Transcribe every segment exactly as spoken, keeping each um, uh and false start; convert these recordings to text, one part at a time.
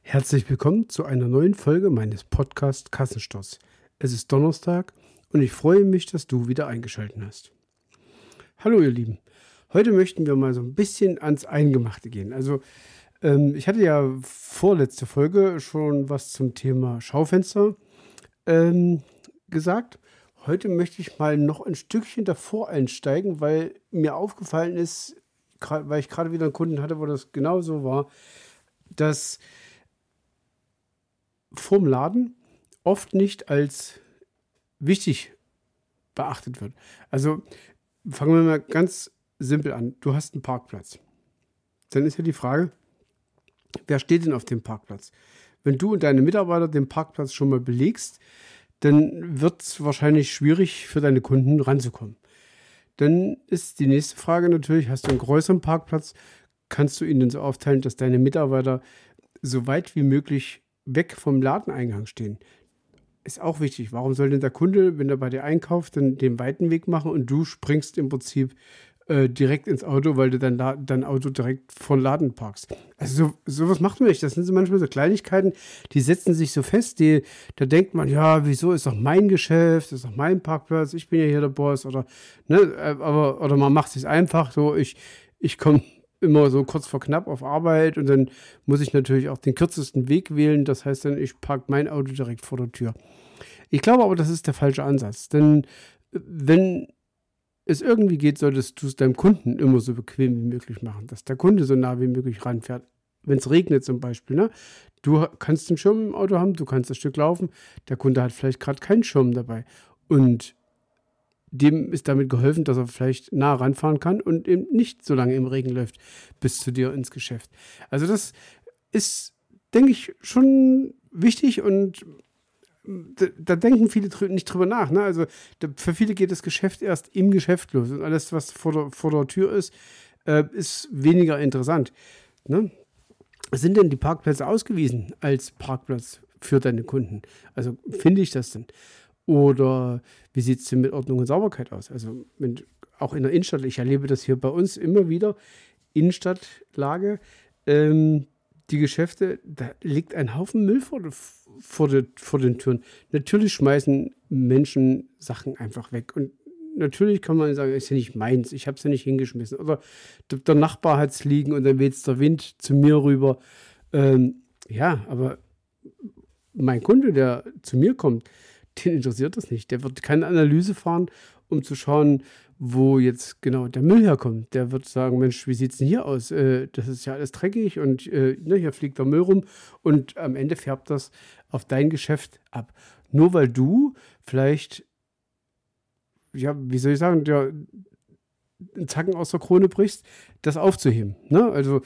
Herzlich willkommen zu einer neuen Folge meines Podcasts Kassenstoß. Es ist Donnerstag und ich freue mich, dass du wieder eingeschaltet hast. Hallo ihr Lieben, heute möchten wir mal so ein bisschen ans Eingemachte gehen. Also ähm, ich hatte ja vorletzte Folge schon was zum Thema Schaufenster ähm, gesagt. Heute möchte ich mal noch ein Stückchen davor einsteigen, weil mir aufgefallen ist, gra- weil ich gerade wieder einen Kunden hatte, wo das genauso war, dass vorm Laden oft nicht als wichtig beachtet wird. Also fangen wir mal ganz simpel an. Du hast einen Parkplatz. Dann ist ja die Frage, wer steht denn auf dem Parkplatz? Wenn du und deine Mitarbeiter den Parkplatz schon mal belegst, dann wird es wahrscheinlich schwierig für deine Kunden ranzukommen. Dann ist die nächste Frage natürlich, hast du einen größeren Parkplatz, kannst du ihn denn so aufteilen, dass deine Mitarbeiter so weit wie möglich weg vom Ladeneingang stehen? Ist auch wichtig. Warum soll denn der Kunde, wenn er bei dir einkauft, dann den weiten Weg machen und du springst im Prinzip äh, direkt ins Auto, weil du dein, La- dein Auto direkt vor den Laden parkst? Also so, sowas macht man nicht. Das sind so manchmal so Kleinigkeiten, die setzen sich so fest, die, da denkt man, ja, wieso ist doch mein Geschäft, ist doch mein Parkplatz, ich bin ja hier der Boss oder, ne, äh, aber, oder man macht es sich einfach so, ich, ich komme immer so kurz vor knapp auf Arbeit und dann muss ich natürlich auch den kürzesten Weg wählen. Das heißt dann, ich parke mein Auto direkt vor der Tür. Ich glaube aber, das ist der falsche Ansatz. Denn äh, wenn es irgendwie geht, solltest du es deinem Kunden immer so bequem wie möglich machen, dass der Kunde so nah wie möglich ranfährt. Wenn es regnet zum Beispiel, ne? Du ha- kannst einen Schirm im Auto haben, du kannst ein Stück laufen, der Kunde hat vielleicht gerade keinen Schirm dabei. Und dem ist damit geholfen, dass er vielleicht nah ranfahren kann und eben nicht so lange im Regen läuft bis zu dir ins Geschäft. Also das ist, denke ich, schon wichtig und da, da denken viele drü nicht drüber nach. Ne? Also da, für viele geht das Geschäft erst im Geschäft los und alles, was vor der, vor der Tür ist, äh, ist weniger interessant. Ne? Sind denn die Parkplätze ausgewiesen als Parkplatz für deine Kunden? Also finde ich das denn? Oder wie sieht es denn mit Ordnung und Sauberkeit aus? Also wenn, auch in der Innenstadt, ich erlebe das hier bei uns immer wieder, Innenstadtlage, ähm, die Geschäfte, da liegt ein Haufen Müll vor, de, vor, de, vor den Türen. Natürlich schmeißen Menschen Sachen einfach weg. Und natürlich kann man sagen, ist ja nicht meins, ich habe es ja nicht hingeschmissen. Oder der, der Nachbar hat es liegen und dann weht der Wind zu mir rüber. Ähm, ja, aber mein Kunde, der zu mir kommt, den interessiert das nicht. Der wird keine Analyse fahren, um zu schauen, wo jetzt genau der Müll herkommt. Der wird sagen, Mensch, wie sieht es denn hier aus? Äh, das ist ja alles dreckig und äh, ne, hier fliegt der Müll rum und am Ende färbt das auf dein Geschäft ab. Nur weil du vielleicht, ja, wie soll ich sagen, der einen Zacken aus der Krone brichst, das aufzuheben. Ne? Also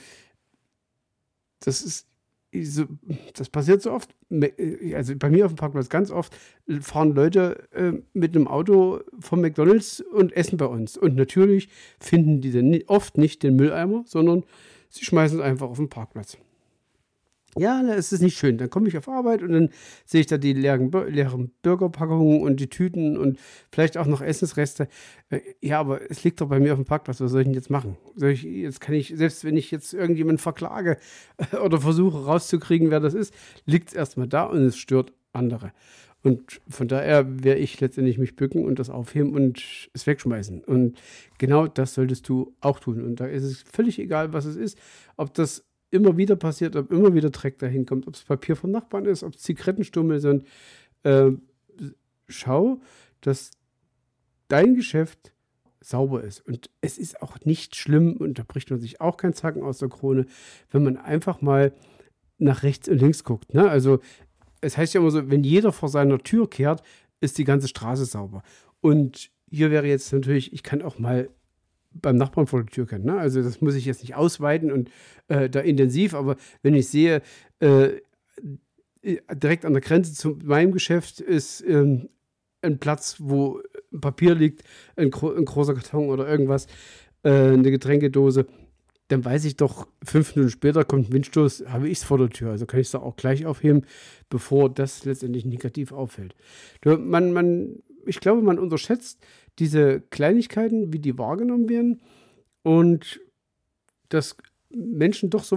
das ist so, das passiert so oft. Also bei mir auf dem Parkplatz ganz oft fahren Leute äh, mit einem Auto vom McDonald's und essen bei uns. Und natürlich finden die dann ni- oft nicht den Mülleimer, sondern sie schmeißen es einfach auf den Parkplatz. Ja, es ist nicht schön. Dann komme ich auf Arbeit und dann sehe ich da die leeren, Bur- leeren Burgerpackungen und die Tüten und vielleicht auch noch Essensreste. Äh, Ja, aber es liegt doch bei mir auf dem Parkplatz. Was soll ich denn jetzt machen? Soll ich, jetzt kann ich, selbst wenn ich jetzt irgendjemanden verklage oder versuche rauszukriegen, wer das ist, liegt es erstmal da und es stört andere. Und von daher werde ich letztendlich mich bücken und das aufheben und es wegschmeißen. Und genau das solltest du auch tun. Und da ist es völlig egal, was es ist. Ob das immer wieder passiert, ob immer wieder Dreck dahin kommt, ob es Papier vom Nachbarn ist, ob es Zigarettenstummel sind. Äh, schau, dass dein Geschäft sauber ist. Und es ist auch nicht schlimm, und da bricht man sich auch keinen Zacken aus der Krone, wenn man einfach mal nach rechts und links guckt. Ne? Also es heißt ja immer so, wenn jeder vor seiner Tür kehrt, ist die ganze Straße sauber. Und hier wäre jetzt natürlich, ich kann auch mal beim Nachbarn vor der Tür kennen. Ne? Also das muss ich jetzt nicht ausweiten und äh, da intensiv, aber wenn ich sehe, äh, direkt an der Grenze zu meinem Geschäft ist ähm, ein Platz, wo ein Papier liegt, ein, gro ein großer Karton oder irgendwas, äh, eine Getränkedose, dann weiß ich doch, fünf Minuten später kommt ein Windstoß, habe ich es vor der Tür. Also kann ich es da auch gleich aufheben, bevor das letztendlich negativ auffällt. Du, man, man, ich glaube, man unterschätzt diese Kleinigkeiten, wie die wahrgenommen werden und dass Menschen doch sowas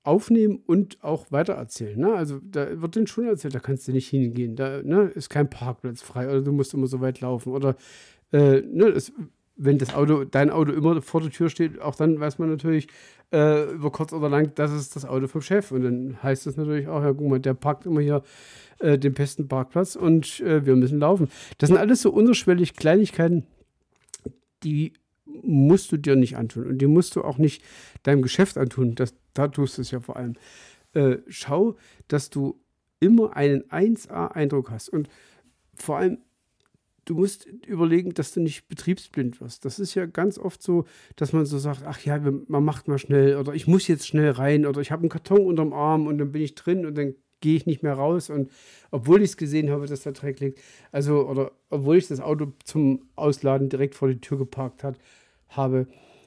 aufnehmen und auch weitererzählen. Ne? Also da wird dann schon erzählt, da kannst du nicht hingehen, da ne, ist kein Parkplatz frei oder du musst immer so weit laufen oder äh, ne, es, wenn das Auto, dein Auto immer vor der Tür steht, auch dann weiß man natürlich äh, über kurz oder lang, das ist das Auto vom Chef und dann heißt es natürlich auch, ja guck mal, der parkt immer hier äh, den besten Parkplatz und äh, wir müssen laufen. Das sind alles so unterschwellig Kleinigkeiten, die musst du dir nicht antun und die musst du auch nicht deinem Geschäft antun. Das, da tust du es ja vor allem. Äh, schau, dass du immer einen eins A-Eindruck hast und vor allem, du musst überlegen, dass du nicht betriebsblind wirst. Das ist ja ganz oft so, dass man so sagt, ach ja, man macht mal schnell oder ich muss jetzt schnell rein oder ich habe einen Karton unterm Arm und dann bin ich drin und dann gehe ich nicht mehr raus und obwohl ich es gesehen habe, dass der Dreck liegt, also oder obwohl ich das Auto zum Ausladen direkt vor die Tür geparkt hat, habe,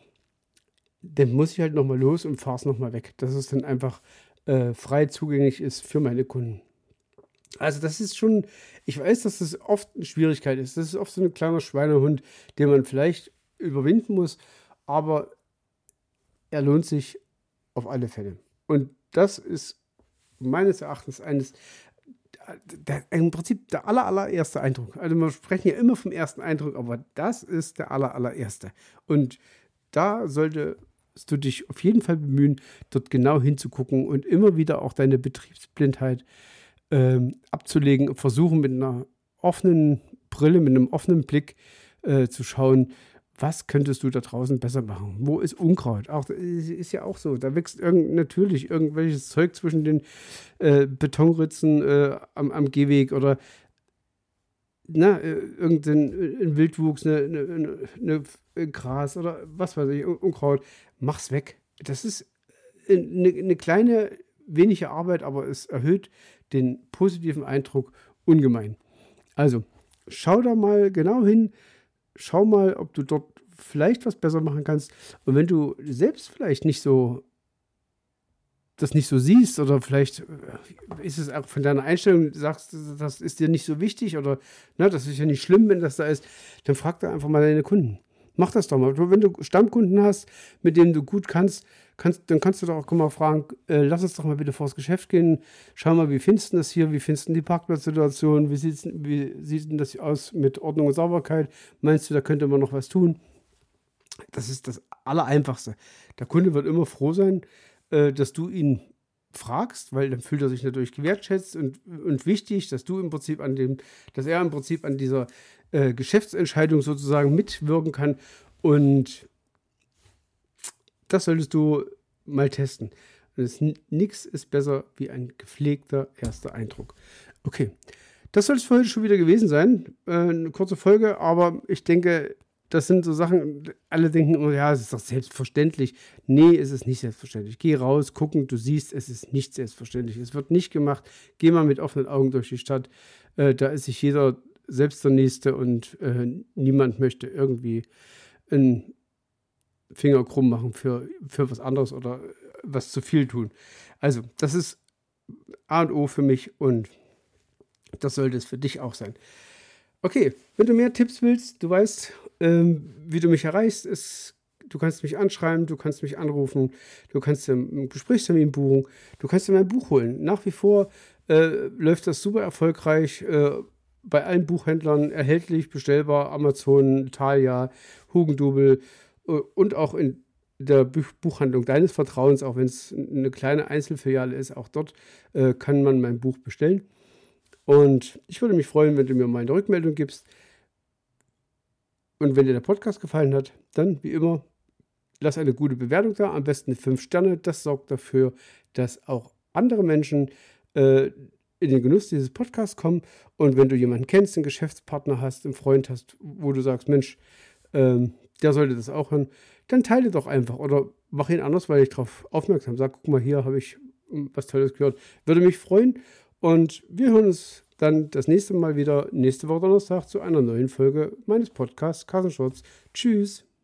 dann muss ich halt nochmal los und fahre es nochmal weg, dass es dann einfach äh, frei zugänglich ist für meine Kunden. Also das ist schon, ich weiß, dass das oft eine Schwierigkeit ist. Das ist oft so ein kleiner Schweinehund, den man vielleicht überwinden muss, aber er lohnt sich auf alle Fälle. Und das ist meines Erachtens eines, der, im Prinzip der aller, allererste Eindruck. Also wir sprechen ja immer vom ersten Eindruck, aber das ist der aller, allererste. Und da solltest du dich auf jeden Fall bemühen, dort genau hinzugucken und immer wieder auch deine Betriebsblindheit ähm, abzulegen, versuchen mit einer offenen Brille, mit einem offenen Blick äh, zu schauen, was könntest du da draußen besser machen? Wo ist Unkraut? Auch ist ja auch so, da wächst irgend, natürlich irgendwelches Zeug zwischen den äh, Betonritzen äh, am, am Gehweg oder na, äh, irgendein ein Wildwuchs, eine, eine, eine, eine Gras oder was weiß ich, Unkraut. Mach's weg. Das ist eine, eine kleine, wenige Arbeit, aber es erhöht den positiven Eindruck ungemein. Also, schau da mal genau hin, schau mal, ob du dort vielleicht was besser machen kannst. Und wenn du selbst vielleicht nicht so das nicht so siehst oder vielleicht ist es auch von deiner Einstellung, du sagst, das ist dir nicht so wichtig oder ne, das ist ja nicht schlimm, wenn das da ist, dann frag da einfach mal deine Kunden. Mach das doch mal. Wenn du Stammkunden hast, mit denen du gut kannst, kannst dann kannst du doch auch mal fragen, äh, lass uns doch mal bitte vors Geschäft gehen, schau mal, wie findest du das hier, wie findest du die Parkplatzsituation, wie sieht wie sieht denn das aus mit Ordnung und Sauberkeit, meinst du, da könnte man noch was tun? Das ist das Allereinfachste. Der Kunde wird immer froh sein, äh, dass du ihn fragst, weil dann fühlt er sich natürlich gewertschätzt und, und wichtig, dass du im Prinzip an dem, dass er im Prinzip an dieser äh, Geschäftsentscheidung sozusagen mitwirken kann und das solltest du mal testen. Nichts ist besser wie ein gepflegter erster Eindruck. Okay, das soll es für heute schon wieder gewesen sein. Äh, eine kurze Folge, aber ich denke, das sind so Sachen, alle denken, oh ja, es ist doch selbstverständlich. Nee, es ist nicht selbstverständlich. Geh raus, gucken, du siehst, es ist nicht selbstverständlich. Es wird nicht gemacht. Geh mal mit offenen Augen durch die Stadt. Äh, da ist sich jeder selbst der Nächste und äh, niemand möchte irgendwie einen Finger krumm machen für, für was anderes oder was zu viel tun. Also, das ist A und O für mich und das sollte es für dich auch sein. Okay, wenn du mehr Tipps willst, du weißt, ähm, wie du mich erreichst. Es, du kannst mich anschreiben, du kannst mich anrufen, du kannst dir einen Gesprächstermin buchen, du kannst dir mein Buch holen. Nach wie vor äh, läuft das super erfolgreich, äh, bei allen Buchhändlern erhältlich, bestellbar, Amazon, Thalia, Hugendubel äh, und auch in der Buch- Buchhandlung deines Vertrauens, auch wenn es eine kleine Einzelfiliale ist, auch dort äh, kann man mein Buch bestellen. Und ich würde mich freuen, wenn du mir mal eine Rückmeldung gibst. Und wenn dir der Podcast gefallen hat, dann wie immer, lass eine gute Bewertung da, am besten fünf Sterne. Das sorgt dafür, dass auch andere Menschen äh, in den Genuss dieses Podcasts kommen. Und wenn du jemanden kennst, einen Geschäftspartner hast, einen Freund hast, wo du sagst, Mensch, ähm, der sollte das auch hören, dann teile doch einfach oder mach ihn anders, weil ich darauf aufmerksam sage, guck mal, hier habe ich was Tolles gehört. Würde mich freuen. Und wir hören uns dann das nächste Mal wieder, nächste Woche Donnerstag, zu einer neuen Folge meines Podcasts Carsten Schurz. Tschüss.